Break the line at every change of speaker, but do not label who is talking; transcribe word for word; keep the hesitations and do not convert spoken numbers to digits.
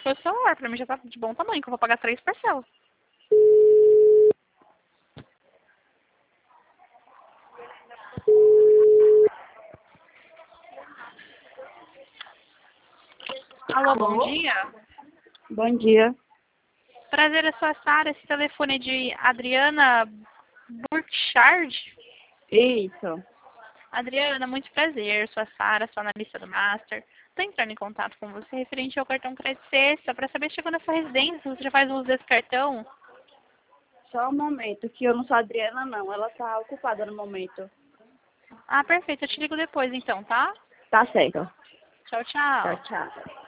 pelo celular. Pra mim já tá de bom tamanho, que eu vou pagar três parcelas. Alô, bom
Alô?
dia.
Bom dia.
Prazer, eu sou a Sara. Esse telefone é de Adriana Burchard.
Isso.
Adriana, muito prazer. Eu sou a Sara, sou analista do Master. Estou entrando em contato com você referente ao cartão Crédito Sexta para saber se chegou na sua residência, você já faz uso desse cartão.
Só um momento, que eu não sou a Adriana, não. Ela tá ocupada no momento.
Ah, perfeito. Eu te ligo depois então, tá?
Tá certo.
Tchau, tchau.
Tchau, tchau.